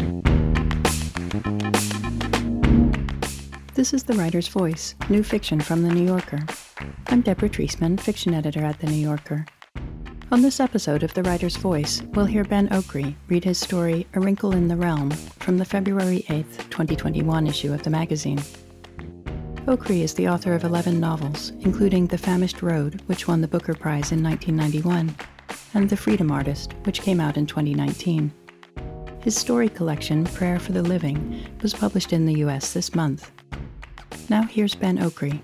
This is The Writer's Voice, new fiction from The New Yorker. I'm Deborah Treisman, fiction editor at The New Yorker. On this episode of The Writer's Voice, we'll hear Ben Okri read his story A Wrinkle in the Realm from the February 8th, 2021 issue of the magazine. Okri is the author of 11 novels, including The Famished Road, which won the Booker Prize in 1991, and The Freedom Artist, which came out in 2019. His story collection, Prayer for the Living, was published in the US this month. Now here's Ben Okri.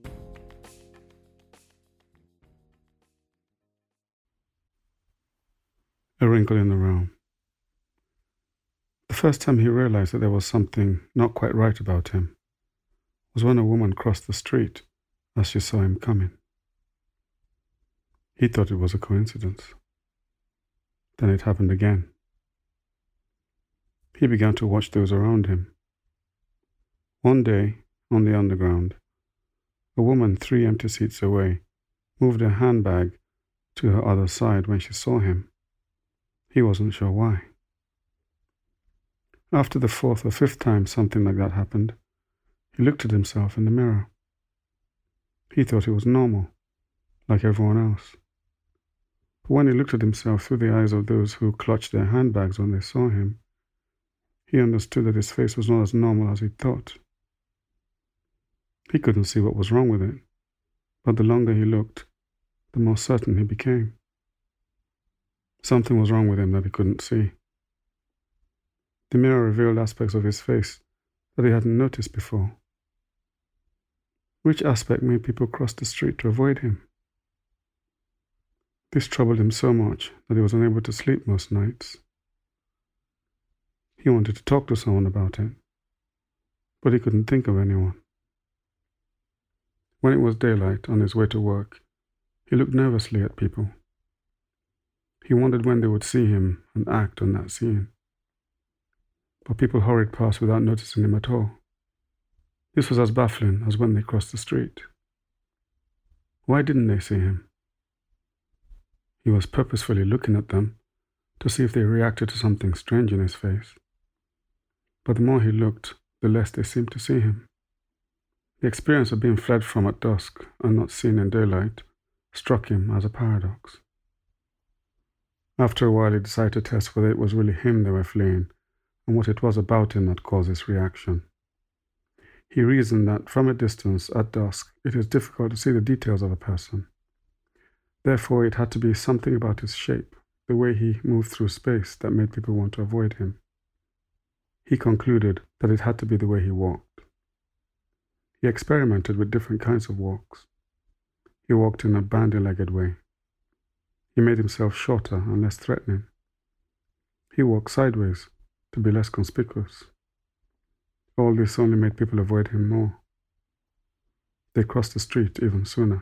A Wrinkle in the Realm. The first time he realized that there was something not quite right about him was when a woman crossed the street as she saw him coming. He thought it was a coincidence. Then it happened again. He began to watch those around him. One day, on the Underground, a woman 3 empty seats away moved her handbag to her other side when she saw him. He wasn't sure why. After the 4th or 5th time something like that happened, he looked at himself in the mirror. He thought it was normal, like everyone else. But when he looked at himself through the eyes of those who clutched their handbags when they saw him, he understood that his face was not as normal as he thought. He couldn't see what was wrong with it, but the longer he looked, the more certain he became. Something was wrong with him that he couldn't see. The mirror revealed aspects of his face that he hadn't noticed before. Which aspect made people cross the street to avoid him? This troubled him so much that he was unable to sleep most nights. He wanted to talk to someone about it, but he couldn't think of anyone. When it was daylight on his way to work, he looked nervously at people. He wondered when they would see him and act on that scene. But people hurried past without noticing him at all. This was as baffling as when they crossed the street. Why didn't they see him? He was purposefully looking at them to see if they reacted to something strange in his face. But the more he looked, the less they seemed to see him. The experience of being fled from at dusk and not seen in daylight struck him as a paradox. After a while, he decided to test whether it was really him they were fleeing and what it was about him that caused this reaction. He reasoned that from a distance, at dusk, it is difficult to see the details of a person. Therefore, it had to be something about his shape, the way he moved through space, that made people want to avoid him. He concluded that it had to be the way he walked. He experimented with different kinds of walks. He walked in a bandy-legged way. He made himself shorter and less threatening. He walked sideways to be less conspicuous. All this only made people avoid him more. They crossed the street even sooner.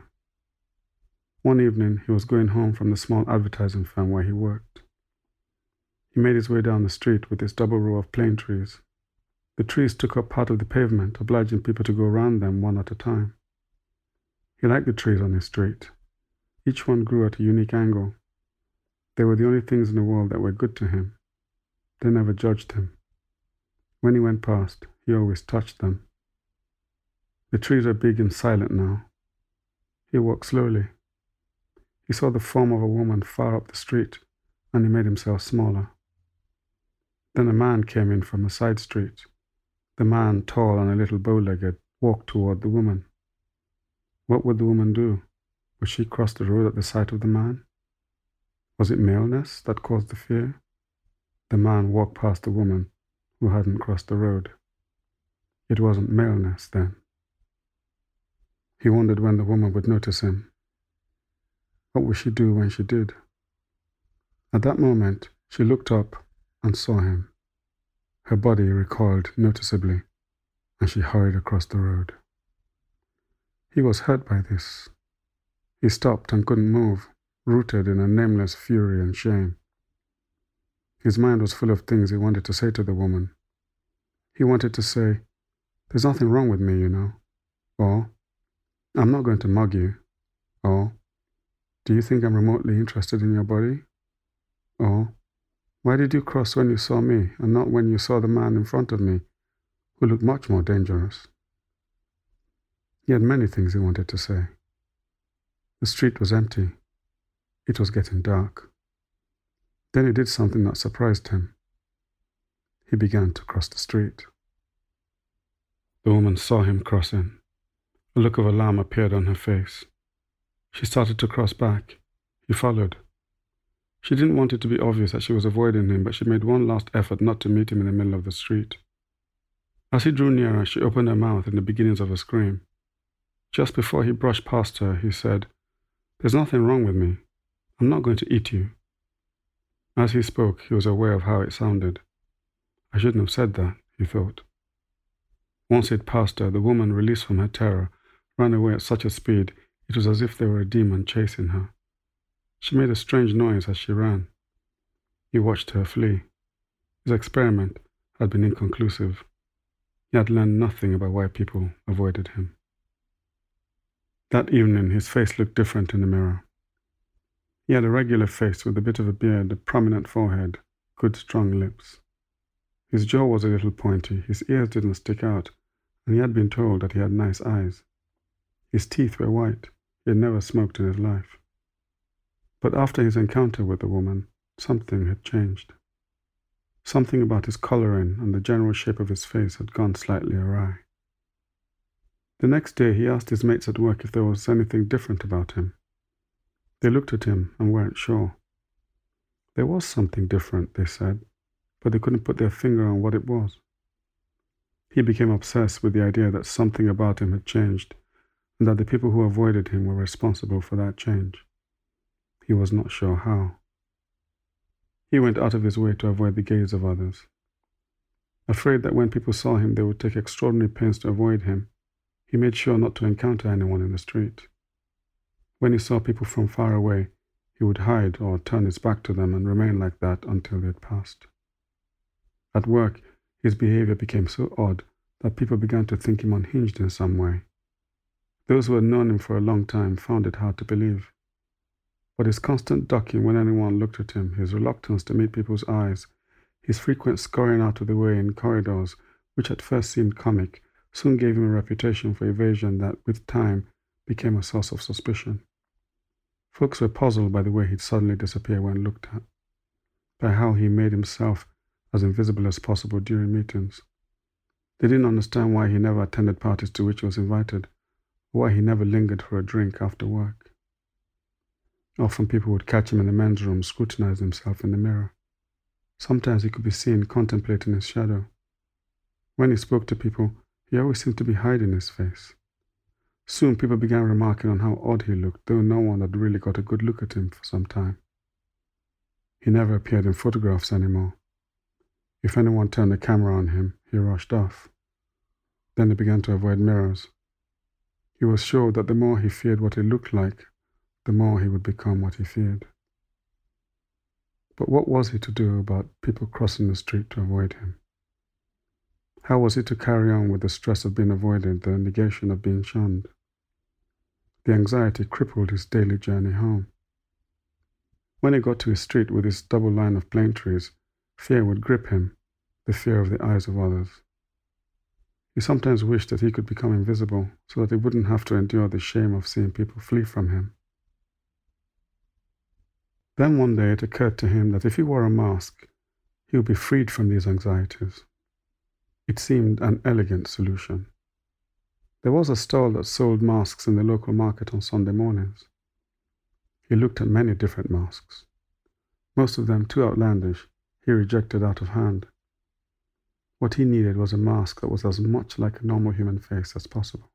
One evening, he was going home from the small advertising firm where he worked. He made his way down the street with its double row of plane trees. The trees took up part of the pavement, obliging people to go around them one at a time. He liked the trees on his street. Each one grew at a unique angle. They were the only things in the world that were good to him. They never judged him. When he went past, he always touched them. The trees were big and silent now. He walked slowly. He saw the form of a woman far up the street, and he made himself smaller. Then a man came in from a side street. The man, tall and a little bow-legged, walked toward the woman. What would the woman do? Would she cross the road at the sight of the man? Was it maleness that caused the fear? The man walked past the woman who hadn't crossed the road. It wasn't maleness then. He wondered when the woman would notice him. What would she do when she did? At that moment, she looked up and saw him. Her body recoiled noticeably, and she hurried across the road. He was hurt by this. He stopped and couldn't move, rooted in a nameless fury and shame. His mind was full of things he wanted to say to the woman. He wanted to say, "There's nothing wrong with me, you know," or, "I'm not going to mug you," or, "Do you think I'm remotely interested in your body?" or, Why did you cross when you saw me and not when you saw the man in front of me, who looked much more dangerous?" He had many things he wanted to say. The street was empty. It was getting dark. Then he did something that surprised him. He began to cross the street. The woman saw him crossing. A look of alarm appeared on her face. She started to cross back. He followed. She didn't want it to be obvious that she was avoiding him, but she made one last effort not to meet him in the middle of the street. As he drew nearer, she opened her mouth in the beginnings of a scream. Just before he brushed past her, he said, "There's nothing wrong with me. I'm not going to eat you." As he spoke, he was aware of how it sounded. I shouldn't have said that, he thought. Once he'd passed her, the woman, released from her terror, ran away at such a speed it was as if there were a demon chasing her. She made a strange noise as she ran. He watched her flee. His experiment had been inconclusive. He had learned nothing about why people avoided him. That evening, his face looked different in the mirror. He had a regular face with a bit of a beard, a prominent forehead, good strong lips. His jaw was a little pointy, his ears didn't stick out, and he had been told that he had nice eyes. His teeth were white. He had never smoked in his life. But after his encounter with the woman, something had changed. Something about his coloring and the general shape of his face had gone slightly awry. The next day, he asked his mates at work if there was anything different about him. They looked at him and weren't sure. There was something different, they said, but they couldn't put their finger on what it was. He became obsessed with the idea that something about him had changed, and that the people who avoided him were responsible for that change. He was not sure how. He went out of his way to avoid the gaze of others. Afraid that when people saw him they would take extraordinary pains to avoid him, he made sure not to encounter anyone in the street. When he saw people from far away, he would hide or turn his back to them and remain like that until they had passed. At work, his behavior became so odd that people began to think him unhinged in some way. Those who had known him for a long time found it hard to believe. But his constant ducking when anyone looked at him, his reluctance to meet people's eyes, his frequent scurrying out of the way in corridors, which at first seemed comic, soon gave him a reputation for evasion that, with time, became a source of suspicion. Folks were puzzled by the way he'd suddenly disappear when looked at, by how he made himself as invisible as possible during meetings. They didn't understand why he never attended parties to which he was invited, or why he never lingered for a drink after work. Often people would catch him in the men's room scrutinizing himself in the mirror. Sometimes he could be seen contemplating his shadow. When he spoke to people, he always seemed to be hiding his face. Soon people began remarking on how odd he looked, though no one had really got a good look at him for some time. He never appeared in photographs anymore. If anyone turned the camera on him, he rushed off. Then he began to avoid mirrors. He was sure that the more he feared what he looked like, the more he would become what he feared. But what was he to do about people crossing the street to avoid him? How was he to carry on with the stress of being avoided, the negation of being shunned? The anxiety crippled his daily journey home. When he got to his street with its double line of plane trees, fear would grip him, the fear of the eyes of others. He sometimes wished that he could become invisible so that he wouldn't have to endure the shame of seeing people flee from him. Then one day it occurred to him that if he wore a mask, he would be freed from these anxieties. It seemed an elegant solution. There was a stall that sold masks in the local market on Sunday mornings. He looked at many different masks. Most of them too outlandish, he rejected out of hand. What he needed was a mask that was as much like a normal human face as possible.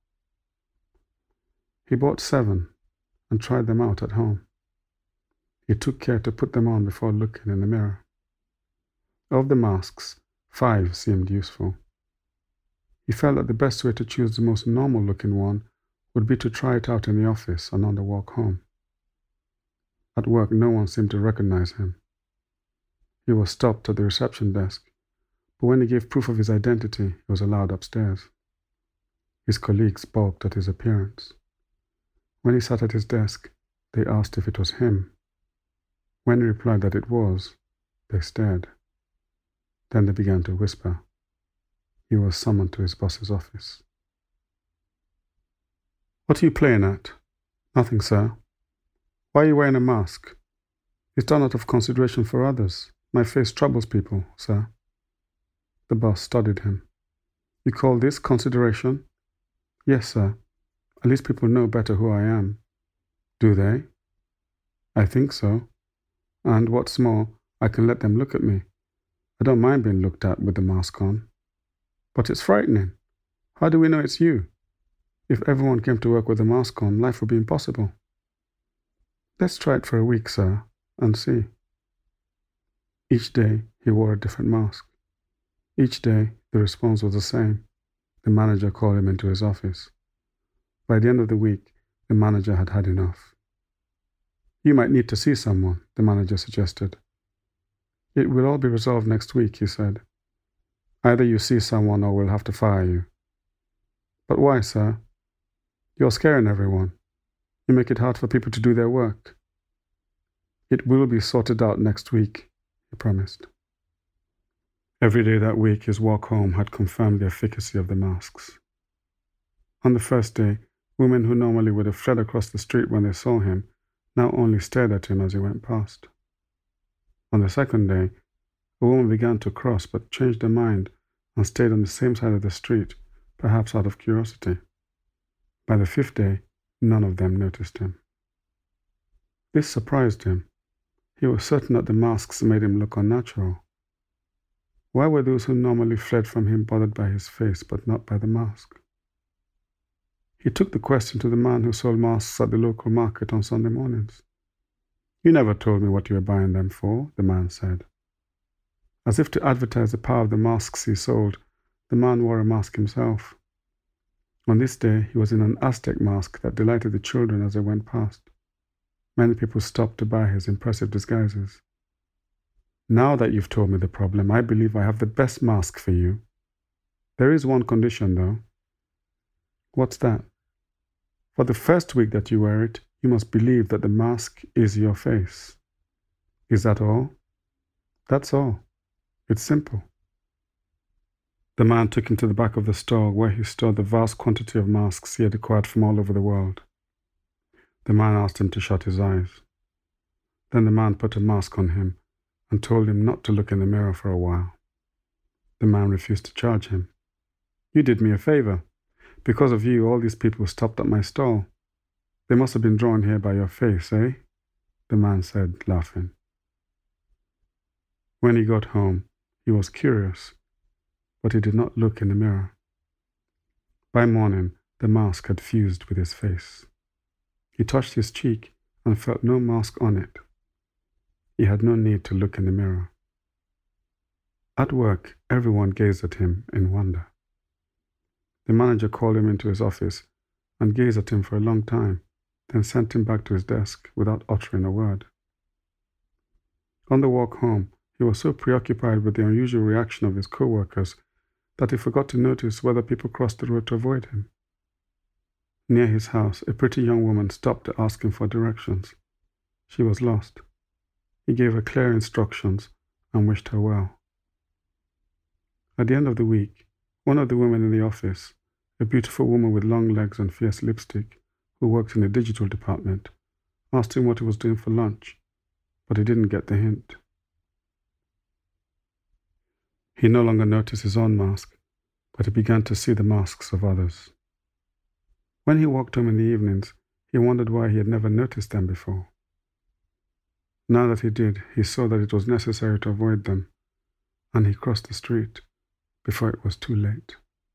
He bought 7 and tried them out at home. He took care to put them on before looking in the mirror. Of the masks, 5 seemed useful. He felt that the best way to choose the most normal-looking one would be to try it out in the office and on the walk home. At work, no one seemed to recognize him. He was stopped at the reception desk, but when he gave proof of his identity, he was allowed upstairs. His colleagues balked at his appearance. When he sat at his desk, they asked if it was him. When he replied that it was, They stared. Then they began to whisper. He was summoned to his boss's office. "What are you playing at?" "Nothing, sir." "Why are you wearing a mask?" "It's done out of consideration for others. My face troubles people, sir." The boss studied him. "You call this consideration?" "Yes, sir. At least people know better who I am." "Do they?" "I think so. And what's more, I can let them look at me. I don't mind being looked at with the mask on." "But it's frightening. How do we know it's you? If everyone came to work with a mask on, life would be impossible." "Let's try it for a week, sir, and see." Each day, he wore a different mask. Each day, the response was the same. The manager called him into his office. By the end of the week, the manager had had enough. "You might need to see someone," the manager suggested. "It will all be resolved next week," he said. "Either you see someone or we'll have to fire you." "But why, sir?" "You're scaring everyone. You make it hard for people to do their work." "It will be sorted out next week," he promised. Every day that week, his walk home had confirmed the efficacy of the masks. On the first day, women who normally would have fled across the street when they saw him now only stared at him as he went past. On the second day, a woman began to cross but changed her mind and stayed on the same side of the street, perhaps out of curiosity. By the fifth day, none of them noticed him. This surprised him. He was certain that the masks made him look unnatural. Why were those who normally fled from him bothered by his face but not by the mask? He took the question to the man who sold masks at the local market on Sunday mornings. "You never told me what you were buying them for," the man said. As if to advertise the power of the masks he sold, the man wore a mask himself. On this day, he was in an Aztec mask that delighted the children as they went past. Many people stopped to buy his impressive disguises. "Now that you've told me the problem, I believe I have the best mask for you. There is one condition, though." "What's that?" "For the first week that you wear it, you must believe that the mask is your face." "Is that all?" "That's all. It's simple." The man took him to the back of the store where he stored the vast quantity of masks he had acquired from all over the world. The man asked him to shut his eyes. Then the man put a mask on him and told him not to look in the mirror for a while. The man refused to charge him. "You did me a favor. Because of you, all these people stopped at my stall. They must have been drawn here by your face, eh?" the man said, laughing. When he got home, he was curious, but he did not look in the mirror. By morning, the mask had fused with his face. He touched his cheek and felt no mask on it. He had no need to look in the mirror. At work, everyone gazed at him in wonder. The manager called him into his office and gazed at him for a long time, then sent him back to his desk without uttering a word. On the walk home, he was so preoccupied with the unusual reaction of his co-workers that he forgot to notice whether people crossed the road to avoid him. Near his house, a pretty young woman stopped to ask him for directions. She was lost. He gave her clear instructions and wished her well. At the end of the week, one of the women in the office, a beautiful woman with long legs and fierce lipstick, who worked in the digital department, asked him what he was doing for lunch, but he didn't get the hint. He no longer noticed his own mask, but he began to see the masks of others. When he walked home in the evenings, he wondered why he had never noticed them before. Now that he did, he saw that it was necessary to avoid them, and he crossed the street before it was too late.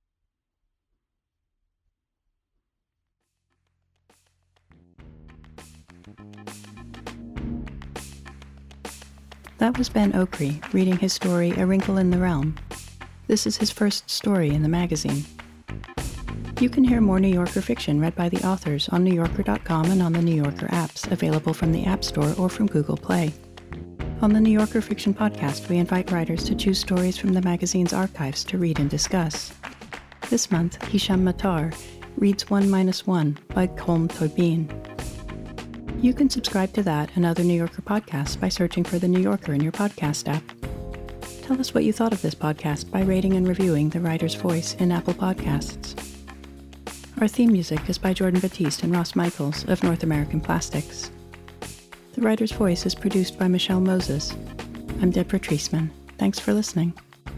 That was Ben Okri reading his story, A Wrinkle in the Realm. This is his first story in the magazine. You can hear more New Yorker fiction read by the authors on NewYorker.com and on the New Yorker apps, available from the App Store or from Google Play. On the New Yorker Fiction Podcast, we invite writers to choose stories from the magazine's archives to read and discuss. This month, Hisham Matar reads 1-1 by Colm Tóibín. You can subscribe to that and other New Yorker podcasts by searching for The New Yorker in your podcast app. Tell us what you thought of this podcast by rating and reviewing The Writer's Voice in Apple Podcasts. Our theme music is by Jordan Batiste and Ross Michaels of North American Plastics. The Writer's Voice is produced by Michelle Moses. I'm Deborah Treisman. Thanks for listening.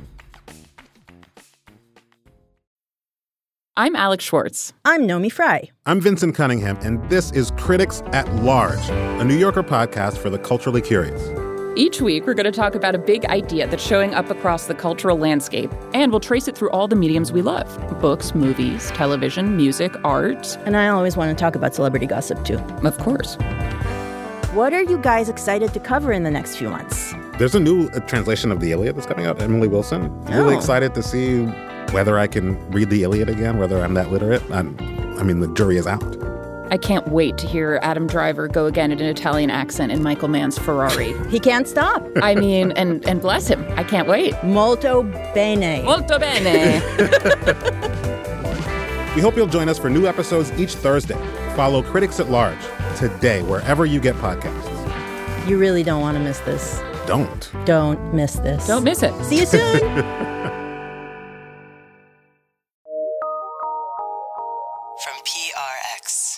I'm Alex Schwartz. I'm Nomi Fry. I'm Vincent Cunningham, and this is Critics at Large, a New Yorker podcast for the culturally curious. Each week, we're going to talk about a big idea that's showing up across the cultural landscape, and we'll trace it through all the mediums we love: books, movies, television, music, art. And I always want to talk about celebrity gossip, too. Of course. What are you guys excited to cover in the next few months? There's a new translation of the Iliad that's coming out, Emily Wilson. Really excited to see whether I can read the Iliad again, whether I'm that literate. I mean, the jury is out. I can't wait to hear Adam Driver go again in an Italian accent in Michael Mann's Ferrari. He can't stop. I mean, and bless him. I can't wait. Molto bene. Molto bene. We hope you'll join us for new episodes each Thursday. Follow Critics at Large today, wherever you get podcasts. You really don't want to miss this. Don't miss this. Don't miss it. See you soon. From PRX.